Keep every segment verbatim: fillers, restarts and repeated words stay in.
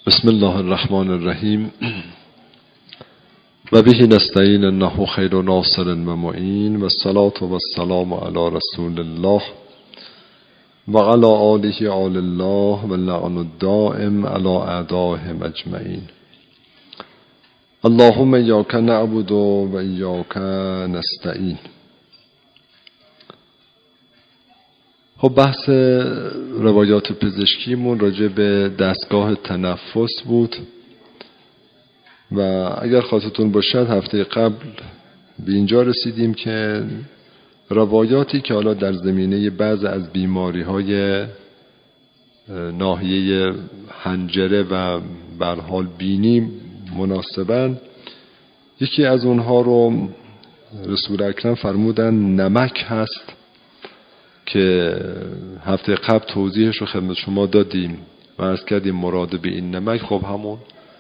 بسم الله الرحمن الرحیم و به نستعین انه خیر ناصر و معین و الصلاة و السلام علی رسول الله و علی آله آل الله و اللعن الدائم علی اعدائهم اجمعین. اللهم ایاک نعبد و ایاک نستعین. خب بحث روایات پزشکیمون راجع به دستگاه تنفس بود و اگر خاطرتون باشد هفته قبل به اینجا رسیدیم که روایاتی که حالا در زمینه بعض از بیماری های ناحیه حنجره و به هر حال بینی مناسبن، یکی از اونها رو رسول اکرم فرمودن نمک هست که هفته قبل توضیحش رو خدمت شما دادیم و عرض کردیم مراد به این نمک خب همون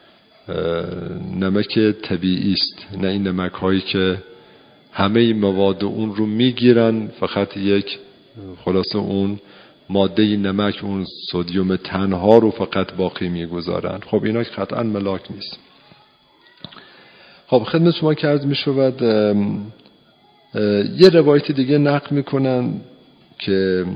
نمک طبیعی است، نه این نمک هایی که همه مواد اون رو میگیرن، فقط یک خلاصه اون ماده نمک اون سدیم تنها رو فقط باقی میگذارن. خب اینا قطعا ملاک نیست. خب خدمت شما که عرض میشود یه روایت دیگه نقل میکنن که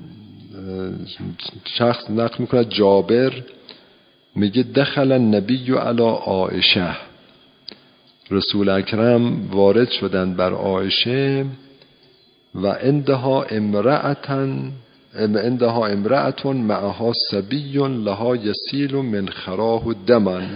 شخص نقل میکنه جابر میگه دخل النبی علی عایشه، رسول اکرم وارد شدن بر عایشه و عندها امرأتن عندها امرأتون معها صبی لها یسیل من خراه دمن.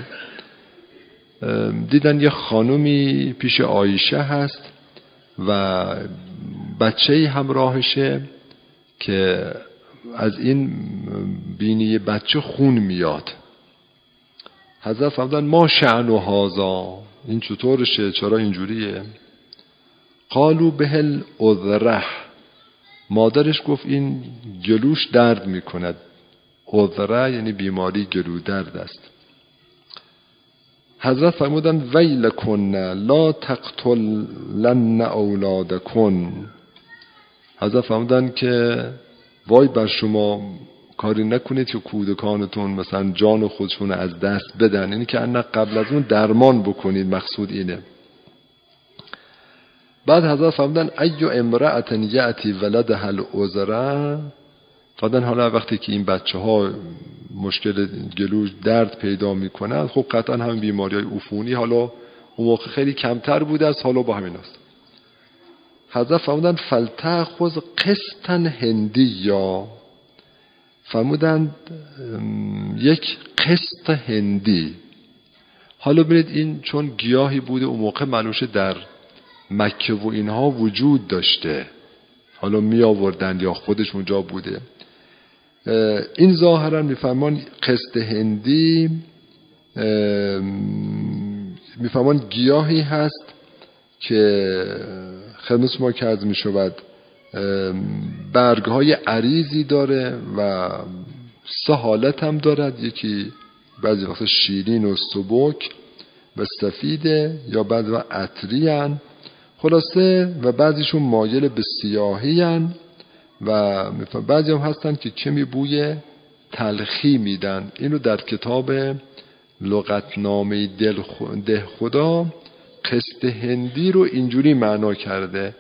دیدن یه خانومی پیش عایشه هست و بچه‌ای همراهشه که از این بینی بچه خون میاد. حضرت فرمودن ما شأن هذا، این چطورشه، چرا اینجوریه؟ قالوا به الاذره، مادرش گفت این گلوش درد میکند. اذره یعنی بیماری گلو درد است. حضرت فرمودن ویلکن لا تقتلن اولادکن. حضرت فرمودن که وای بر شما، کاری نکنید که کودکانتون مثلا جان خودشون از دست بدن، یعنی که انا قبل از اون درمان بکنید، مقصود اینه. بعد حضرت فرمودن ای امرأة یأتی ولدها العذره. فرمودن حالا وقتی که این بچه ها مشکل گلو درد پیدا میکنن، خب قطعا هم بیماری های عفونی حالا اون موقع خیلی کمتر بوده است، حالا با همین است. حضرت فرمودن فلتأخذ قسطا هندی، یا فرمودن یک قسط هندی. حالا برید این چون گیاهی بوده اون موقع منوشه در مکه و اینها وجود داشته، حالا می آوردن یا خودش اونجا بوده. این ظاهرا میفرمان قسط هندی میفرمان گیاهی هست که خدمت ما که عرض می شود برگهای عریضی داره و سه حالت هم دارد، یکی بعضی وقتا شیرین و سبک و سفیده یا بعضی وقت عطری هن خلاصه، و بعضیشون مایل به سیاهی هن و بعضی هم هستن که کمی بوی تلخی میدن. اینو در کتاب لغتنامه ده خدا قسط هندی رو اینجوری معنا کرده.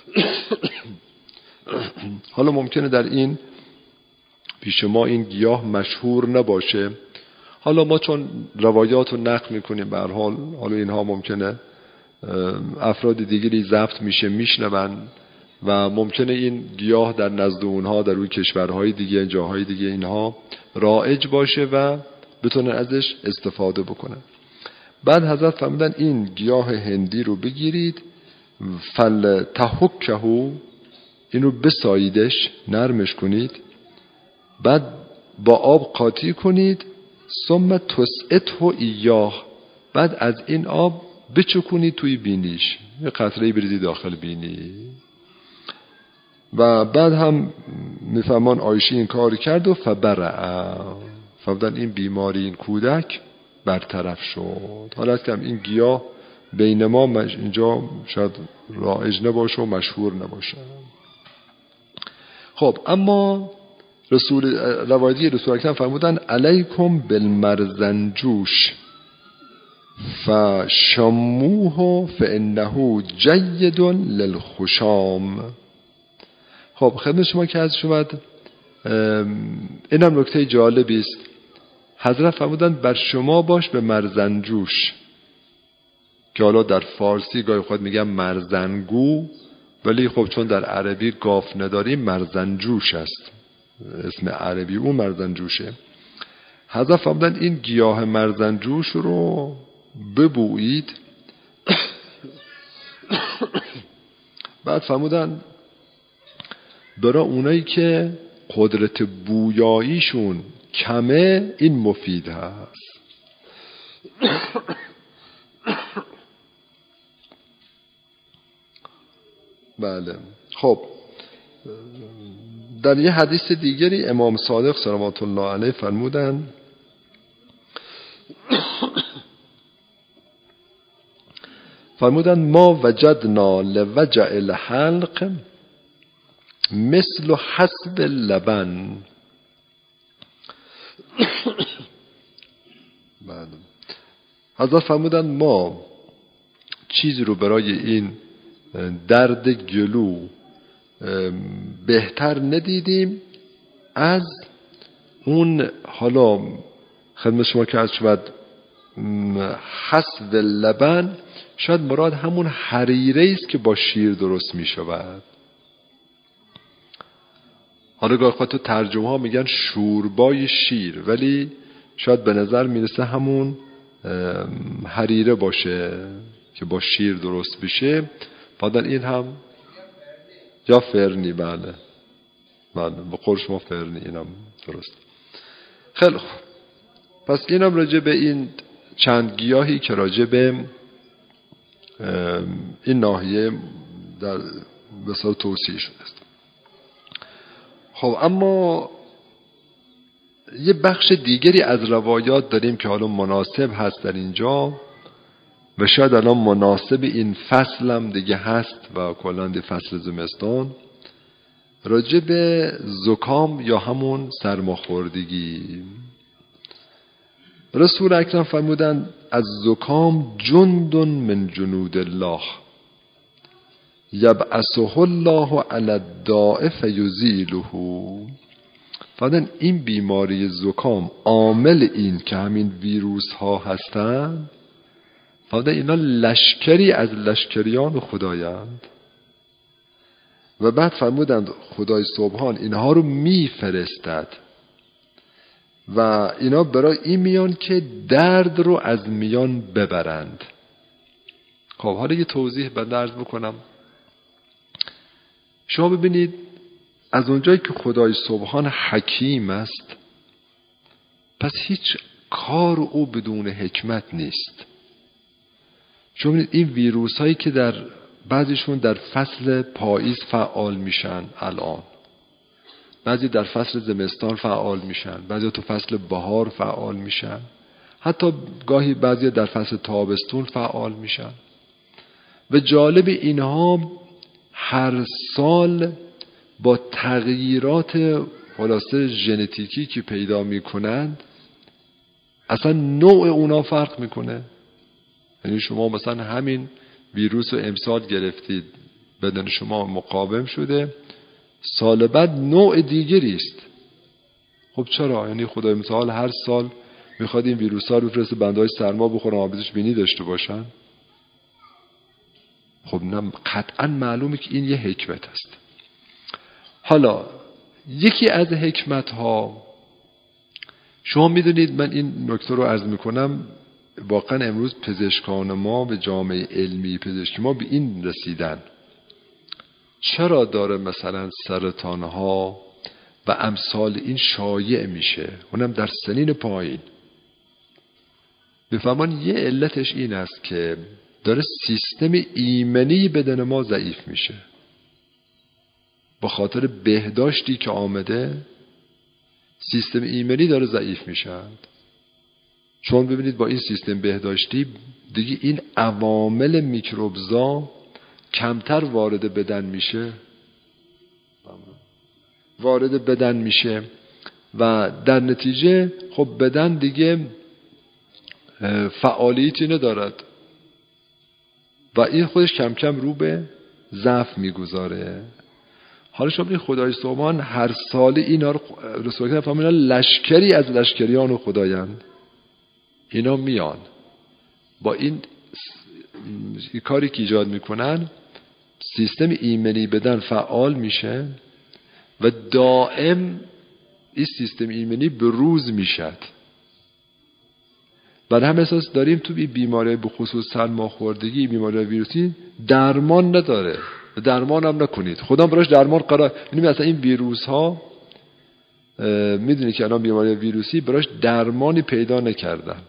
حالا ممکنه در این پیش ما این گیاه مشهور نباشه، حالا ما چون روایات رو نقل میکنیم به هر حال، حالا اینها ممکنه افراد دیگری ضبط میشه میشنون و ممکنه این گیاه در نزد اونها در روی کشورهای دیگه جاهای دیگه اینها رایج باشه و بتونن ازش استفاده بکنن. بعد حضرت فرمودن این گیاه هندی رو بگیرید، فلتحکه، این رو بساییدش، نرمش کنید، بعد با آب قاطی کنید، ثم تسعته ایاه، بعد از این آب بچکونید توی بینیش، یه قطره‌ای بریزید داخل بینی. و بعد هم میفهمان عایشه این کار کرد و فبرع، فرمودن این بیماری این کودک برطرف شد. حالا از کم این گیاه بین ما اینجا شاید رایج نباشه و مشهور نباشه. خب اما رسول روایتی رسول اکرم فرمودن علیکم بالمرزنجوش فشموه فانه جید للخشام. خب خدمت شما که از شود اینم نکته جالبی است. حضرت فرمودن بر شما باش به مرزنجوش، که حالا در فارسی گاهی خود میگم مرزنگو، ولی خب چون در عربی قاف نداریم مرزنجوش است اسم عربی، اون مرزنجوشه. حضرت فرمودن این گیاه مرزنجوش رو ببویید. بعد فرمودن برای اونایی که قدرت بویاییشون کمه این مفید هست. بله. خب در یه حدیث دیگری امام صادق صلوات الله علیه فرمودن فرمودن ما وجدنا لوجع الحلق مثل حسب اللبن. بله. حضرت فرمودن ما چیزی رو برای این درد گلو بهتر ندیدیم از اون، حالا خدمت شما که از شود حسب لبن، شاید مراد همون حریره است که با شیر درست می شود. حالا گاه خود تو ترجمه ها میگن شوربای شیر، ولی شاید به نظر میرسه همون حریره باشه که با شیر درست بشه. بعد این هم یا فرنی. بله بله به قول شما فرنی، اینم درست. خیلی خوب. پس اینم راجع به این چند گیاهی که راجع به این ناحیه در بسیار توصیه شده است. خب اما یه بخش دیگری از روایات داریم که حالا مناسب هست در اینجا و شاید الان مناسب این فصل هم دیگه هست و کلاً فصل زمستان، راجع به زکام یا همون سرماخوردگی. رسول اکرم فرمودن از زکام جند من جنود الله یبعثه الله علی الداء فیزیله. فرمودن این بیماری زکام عامل این که همین ویروس ها هستند، فرمودن اینا لشکری از لشکریان خدایند. و بعد فرمودند خدای سبحان اینها رو میفرستد و اینا برای این میان که درد رو از میان ببرند. خب حالا یه توضیح بعد عرض بکنم. شما ببینید از اونجایی که خدای سبحان حکیم است، پس هیچ کار او بدون حکمت نیست. شما ببینید این ویروس هایی که در بعضیشون در فصل پاییز فعال میشن الان، بعضی در فصل زمستان فعال میشن، بعضی تو فصل بهار فعال میشن، حتی گاهی بعضی در فصل تابستون فعال میشن. و جالب اینها هر سال با تغییرات خلاصه ژنتیکی که پیدا میکنند اصلا نوع اونا فرق میکنه. یعنی شما مثلا همین ویروس رو امسال گرفتید، بدن شما مقاوم شده، سال بعد نوع دیگری است. خب چرا؟ یعنی خدای متعال هر سال میخواد این ویروس ها رو بفرسته بندهای سرما بخورن، آبیزش بینی داشته باشن؟ خب نه، قطعا معلومه که این یه حکمت است. حالا یکی از حکمت ها، شما میدونید من این نکته رو عرض میکنم، واقعا امروز پزشکان ما و جامعه علمی پزشکی ما به این رسیدن چرا داره مثلا سرطان ها و امثال این شایع میشه، اونم در سنین پایین. بفهمان یه علتش این است که داره سیستم ایمنی بدن ما ضعیف میشه. با خاطر بهداشتی که آمده سیستم ایمنی داره ضعیف میشه. چون ببینید با این سیستم بهداشتی دیگه این عوامل میکروبزا کمتر وارد بدن میشه وارد بدن میشه و در نتیجه خب بدن دیگه فعالیتی ندارد و این خودش کم کم رو به ضعف میگذاره. حالا شما ببینید خدای سبحان هر سال اینا رو رسول الله فرمودن لشکری از لشکریان خدایند، اینا میان با این کاری که ایجاد میکنن سیستم ایمنی بدن فعال میشه و دائم این سیستم ایمنی به روز میشد. بر هم اساس داریم تو بی بیماری به خصوص سرماخوردگی، بیماری ویروسی درمان نداره، درمان هم نکنید، خدا براش درمان قرار. یعنی مثلا این ویروس ها میدونی که الان بیماری ویروسی براش درمانی پیدا نکردن.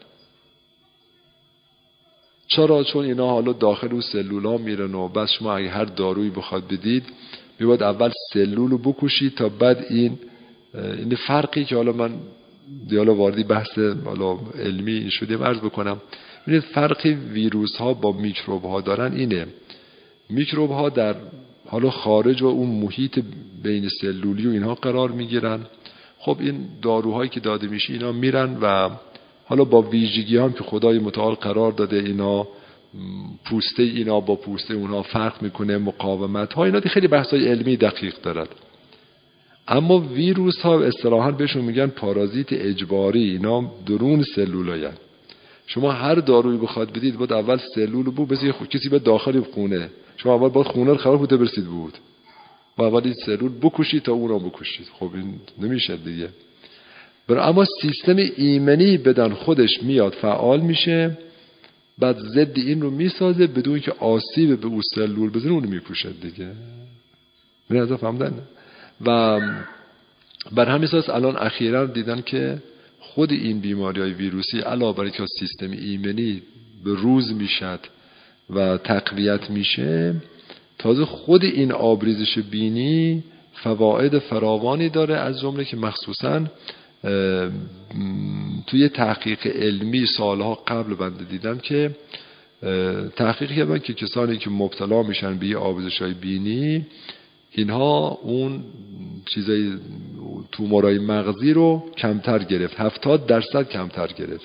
چرا؟ چون اینا حالا داخل اون سلول ها میرن و بس شما اگه هر دارویی بخواد بدید میباید اول سلول رو بکشید تا بعد این این فرقی که حالا من دیالا واردی بحث حالا علمی این شده عرض بکنم. ببینید فرق ویروس ها با میکروب ها دارن اینه، میکروب ها در حالا خارج و اون محیط بین سلولی و اینها قرار میگیرن. خب این داروهایی که داده میشه اینا میرن و حالا با ویژگی هم که خدای متعال قرار داده اینا پوسته اینا با پوسته اونها فرق میکنه، مقاومت ها اینا خیلی بحثای علمی دقیق دارد. اما ویروس ها اصطلاحاً بهشون میگن پارازیت اجباری، اینا درون سلولایین. شما هر دارویی بخواد بدید باید اول سلول رو بود بس کسی به داخل خونه، شما اول باید خونه رو خراب بوده برسید بود و اول این سلول بکشید تا اون رو بکشید. خب این نمیشه دیگه. برای اما سیستم ایمنی بدن خودش میاد فعال میشه، بعد ضد این رو میسازه بدون که آسیب به اون سلول بزنه، اون رو میکشه دیگه. من از فهمیدن و بر همین اساس الان اخیراً دیدن که خود این بیماری‌های ویروسی علاوه بر اینکه سیستم ایمنی به روز میشد و تقویت میشه، تازه خود این آبریزش بینی فواید فراوانی داره، از جمله که مخصوصاً توی تحقیق علمی سالها قبل بنده دیدم که تحقیق کردن که کسانی که مبتلا میشن به آبریزش‌های بینی اینها اون چیزای تومورای مغزی رو کمتر گرفت، هفتاد درصد کمتر گرفت.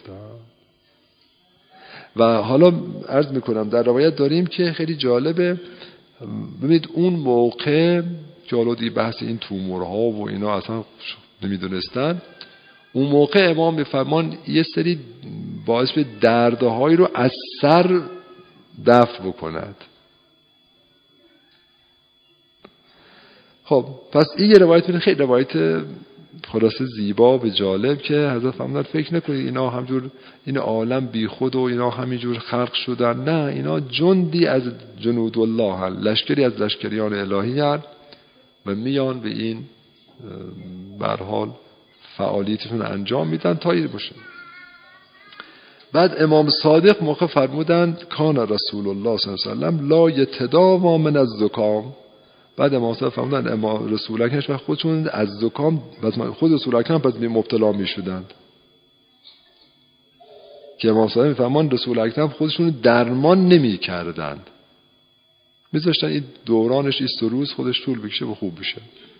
و حالا عرض میکنم در روایت داریم که خیلی جالبه، ببینید اون موقع که حالا دی بحث این تومورها و اینا اصلا نمیدونستن، اون موقع امام میفرمان یه سری باعث به دردهایی رو از سر دفع بکند. خب پس این یه روایت میده، خیلی روایت خلاصه زیبا و جالب که حضرت فرمودن فکر نکنید اینا همجور این عالم بی خود و اینا همینجور خلق شدن، نه، اینا جندی از جنود الله هست، لشکری از لشکریان الهی هست و میان به این به هر حال فعالیتشون انجام میدن تا این باشه. بعد امام صادق موقع فرمودند کان رسول الله صلی الله علیه و سلم لا یتداوی من الزکام. بعد امام صادق فرمودند امام رسول اکرم خودشون از زکام خود رسول اکرم پس مبتلا میشدند که امام صادق میفرمان رسول اکرم خودشون درمان نمیکردند، میذاشتن این دورانش این سه روز خودش طول بکشه و خوب بشه.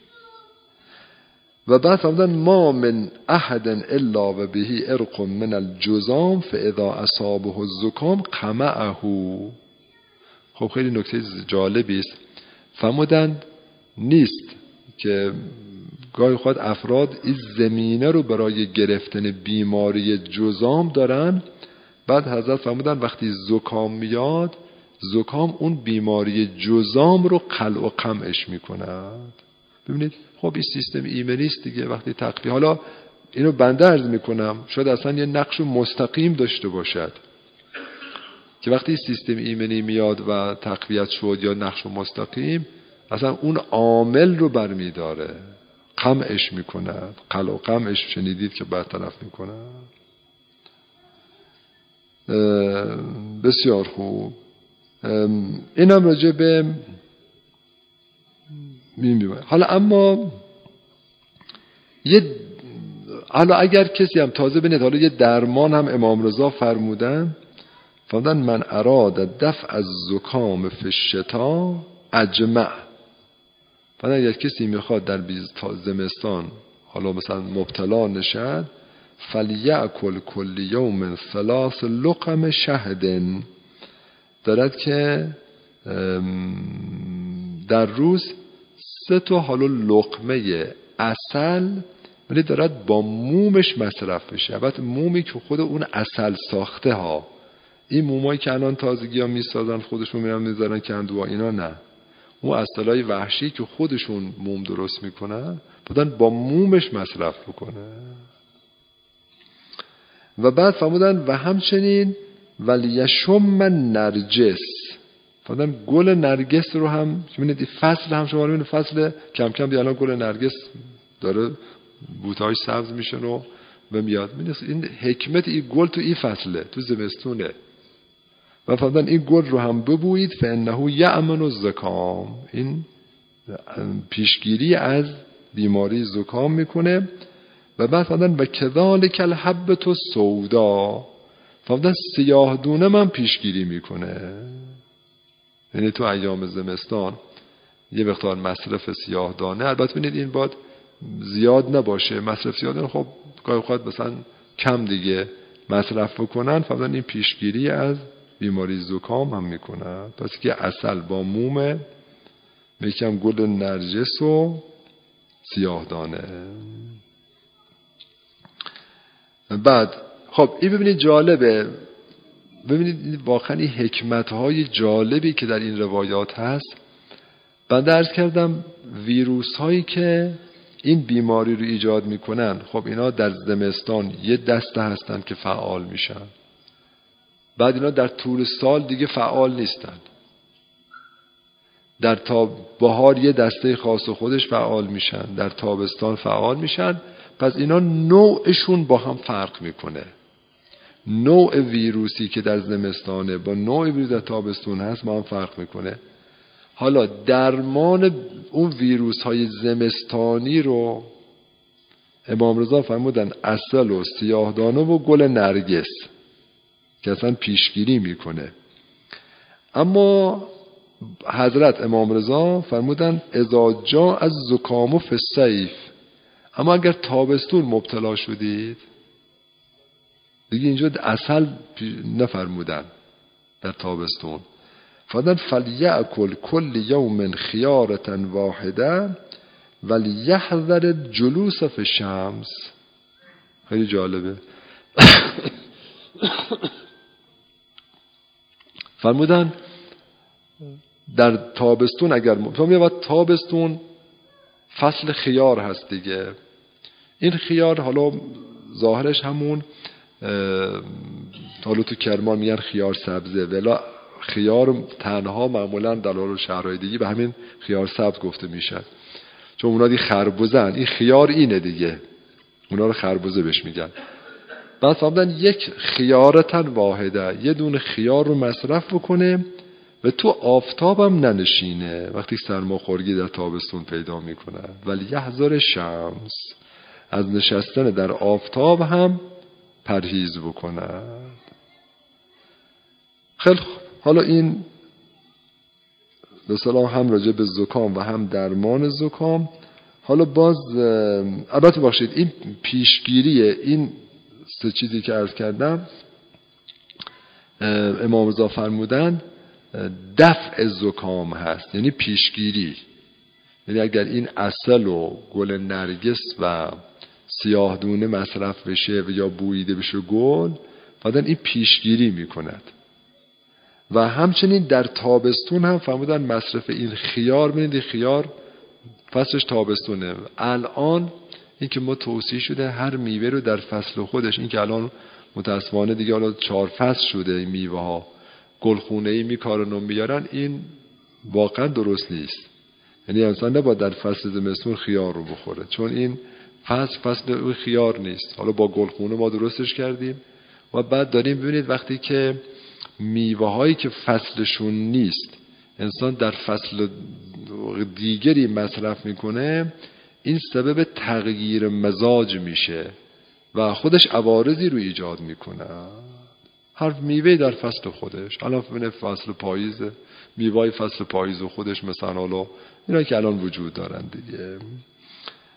و بعد فرمودن ما من احد الا و بهی ارق من الجذام فاذا اصابه الزکام قمعه. خب خیلی نکته جالبی است. فرمودن نیست که گاهی خود افراد این زمینه رو برای گرفتن بیماری جذام دارن، بعد حضرت فرمودن وقتی زکام میاد زکام اون بیماری جذام رو قلع و قمعش میکند. ببینید خب این سیستم ایمنی است دیگه. وقتی تقویت، حالا اینو بنده عرض میکنم شاید اصلا یه نقش مستقیم داشته باشد که وقتی سیستم ایمنی میاد و تقویت شد یا نقش مستقیم اصلا اون عامل رو برمیداره، قمعش میکند، قلع و قمعش شنیدید که برطرف میکند. بسیار خوب. اینم راجع به میبینیم. حالا اما یه حالا اگر کسی هم تازه بنید، حالا یه درمان هم امام رضا فرمودن فرمودن من اراد دفع از زکام فی الشتاء اجمع. فرمودن اگر کسی میخواد در زمستان حالا مثلا مبتلا نشد، فلیأکل کل یوم ثلاث لقم شهد، دارد که در روز سه تا حالا لقمه عسل ولی دارد با مومش مصرف بشه. البته مومی که خود اون عسل ساخته ها، این مومایی که الان تازگی ها میسازن خودشون میرن میذارن کندوا، اینا نه، اون عسلای وحشی که خودشون موم درست میکنن بودن با مومش مصرف بکنه. و بعد فرمودن و همچنین ولیشم نرجس، فرمودن گل نرگس رو هم ببینید، فصل هم شما ببینید فصل کم کم دیگه الان گل نرگس داره بوتهاش سبز میشه و میاد. این حکمت این گل تو این فصله، تو زمستونه. و فرمودن این گل رو هم ببویید فانه یأمن الزکام، این پیشگیری از بیماری زکام میکنه. و بعد فرمودن و کذالک الحبة السودا، فرمودن سیاه دونه من پیشگیری میکنه. یعنی تو ایام زمستان یه مقدار مصرف سیاه دانه، البته ببینید این باید زیاد نباشه، مصرف سیاه دانه خب گاهی اوقات مثلا کم دیگه مصرف بکنن، فرمودن این پیشگیری از بیماری زکام هم میکنه. پس که عسل با مومه، میکم گل نرجس و سیاه دانه. بعد خب این ببینید جالبه، ببینید واقعا این حکمت‌های جالبی که در این روایات هست. بنده عرض کردم ویروس هایی که این بیماری رو ایجاد میکنن، خب اینا در زمستان یه دسته هستن که فعال میشن، بعد اینا در طول سال دیگه فعال نیستن، در تاب بهار یه دسته خاص خودش فعال میشن، در تابستان فعال میشن. پس اینا نوعشون با هم فرق میکنه. نوع ویروسی که در زمستانه با نوع ویروس در تابستون هست با هم فرق میکنه. حالا درمان اون ویروس های زمستانی رو امام رضا فرمودن عسل و سیاه دانه و گل نرگس که اصلا پیشگیری میکنه. اما حضرت امام رضا فرمودن اذا جاء الزکام فی الصیف، اما اگر تابستون مبتلا شدید دیگه اینجا عسل نفرمودن در تابستون، فرمودن فلیأکل کل یوم خیارة واحده ولیحذر الجلوس فی الشمس. خیلی جالبه. فرمودن در تابستون اگر م... تابستون فصل خیار هست دیگه. این خیار حالا ظاهرش همون حالا تو کرمان میگن خیار سبزه، ولی خیار تنها معمولا در حال شهرهای دیگه به همین خیار سبز گفته میشن، چون اونا دی خربوزن. این خیار اینه دیگه، اونا رو خربوزه بهش میگن. بعد فرمودن یک خیارتن واحده، یه دونه خیار رو مصرف بکنه و تو آفتاب هم ننشینه وقتی سرماخوردگی در تابستون پیدا میکنه. ولی یحذر شمس، از نشستن در آفتاب هم پرهیز بکنه. خیلی خوب. حالا این به سلام هم راجع به زکام و هم درمان زکام. حالا باز البته باشید این پیشگیری این سه چیزی که عرض کردم امام رضا فرمودن دفع زکام هست، یعنی پیشگیری. یعنی اگر این عسل و گل نرگس و سیاه دونه مصرف بشه و یا بوییده بشه گل، بعدن این پیشگیری میکند. و همچنین در تابستون هم فرمودن مصرف این خیار، ببینید خیار فصلش تابستونه. الان این که ما توصیه شده هر میوه رو در فصل خودش، این که الان متاسفانه دیگه حالا چهار فصل شده این میوه ها گلخونه‌ای میکارن و میارن، این واقعا درست نیست. یعنی انسان نباید در فصل زمستون خیار رو بخوره، چون این فصل فصل اون خیار نیست. حالا با گلخونه ما درستش کردیم و بعد داریم ببینید وقتی که میوه هایی که فصلشون نیست انسان در فصل دیگری مصرف میکنه، این سبب تغییر مزاج میشه و خودش عوارضی رو ایجاد میکنه. هر میوه در فصل خودش، الان ببینید فصل پاییز، میوه فصل پاییز و خودش مثلا حالا اینا که الان وجود دارن دیگه.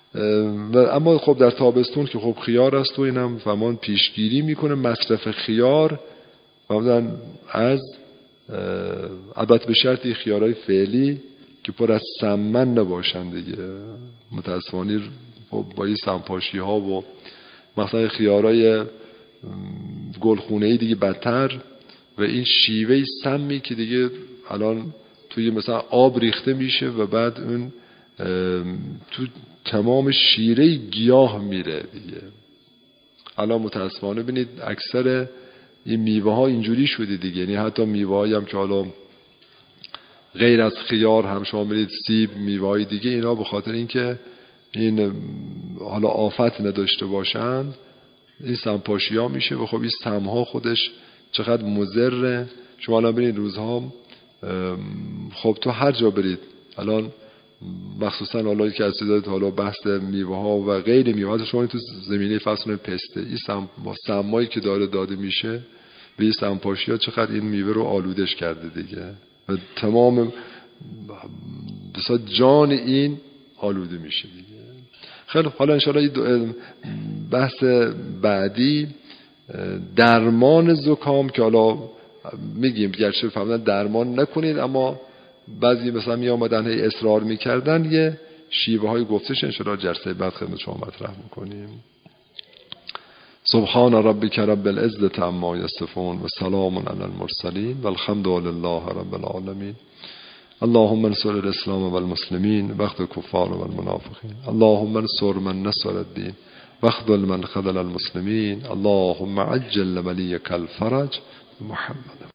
و اما خب در تابستون که خب خیار است و اینم فهمان پیشگیری میکنه مصرف خیار فهمدن از البته به شرطی خیارهای فعلی که پر از سمن نباشن دیگه. متاسفانه خب با این سمپاشی ها و مثلا خیارهای گلخونه‌ای دیگه بدتر و این شیوه سمی که دیگه الان توی مثلا آب ریخته میشه و بعد اون تو تمام شیره گیاه میره دیگه. الان متاسفانه ببینید اکثر این میوه ها اینجوری شده دیگه. یعنی حتی میوه هایی هم که حالا غیر از خیار هم شما برید سیب میوه های دیگه اینا به خاطر اینکه این حالا آفت نداشته باشن این سمپاشی ها میشه و خب این سم ها خودش چقدر مضره. شما الان برید روزها خب تو هر جا برید الان مخصوصا حالا که از دادید حالا بحث میوه ها و غیر میوه ها شما تو زمینه فصل پسته این سم با سمایی که داره داده میشه و این سمپاشی ها چقدر این میوه رو آلودش کرده دیگه و تمام بسا جان این آلوده میشه دیگه. خیلی حالا انشاءالله بحث بعدی درمان زکام که حالا میگیم گرچه فهمیدن درمان نکنید اما بعضی مثلا می آمدن هی اصرار میکردن یه شیوه های گفتش انشاءالله جلسه بعد خدمت شما مطرح میکنیم. سبحان ربک رب العزة عما یصفون و سلام علی المرسلین و الحمد لله رب العالمین. اللهم انصر الاسلام و المسلمین واخذل الكفار و المنافقین. اللهم انصر من نصر الدین واخذل من خذل المسلمین. اللهم عجل ولیک الفرج محمد.